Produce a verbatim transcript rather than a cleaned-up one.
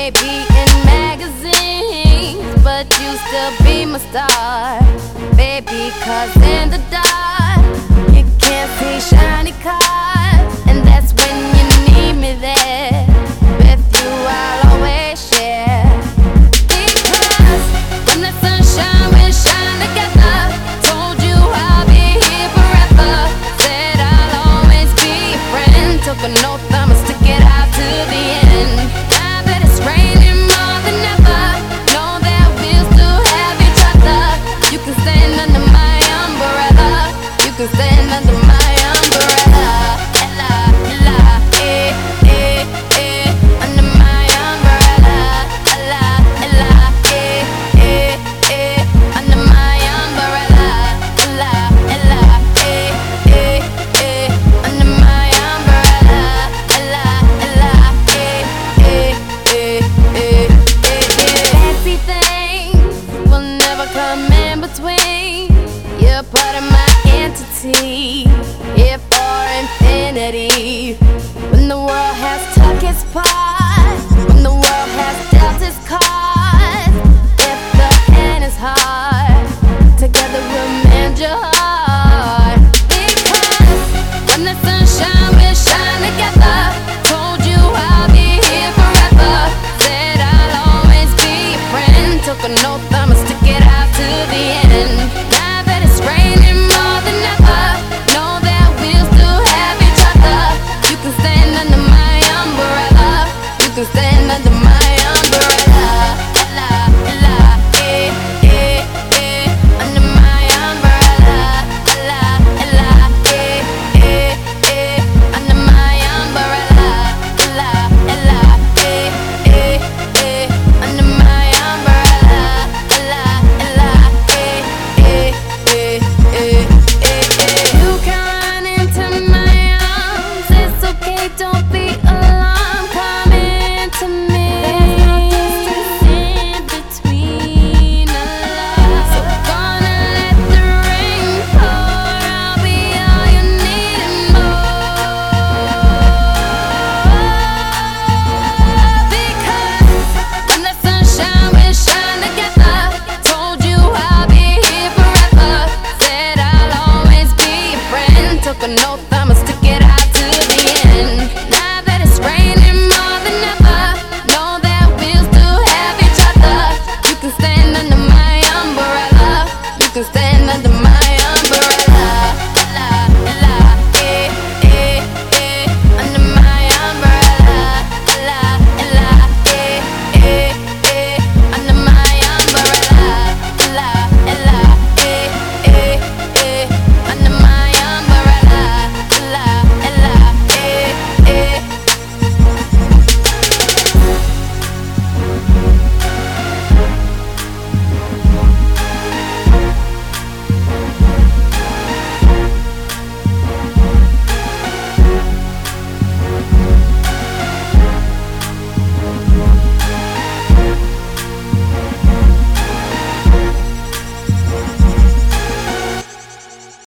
be in magazines, but you still be my star, baby. Cause in the dark, you can't see shiny cars, and that's when you need me there. With you I'll always share, because when the sunshine will shine together. Told you I'll be here forever, said I'll always be your friend. Took an oath, I'ma stick it out to the end. Now that it's raining more than ever, know that we'll still have each other. You can stand under my umbrella, you can stand under my umbrella. Ella, Ella, eh, eh, eh, under my umbrella. Ella, Ella, eh, eh, eh, under my umbrella. Ella, Ella, eh, eh, eh, under my umbrella. Ella, Ella, eh, eh, eh, eh, eh. Fancy things will never come in between. You're part of my entity, here for infinity. When the world has took its part, when the world has dealt its cards, if the hand is hard, together we'll mend your heart. Because when the sunshine will shine together, told you I'll be here forever, said I'll always be your friend. Took an oath, I'ma stick it out to the end. Now that it's raining more than ever, know that we'll still have each other. You can stand under my umbrella, you can stand under my umbrella.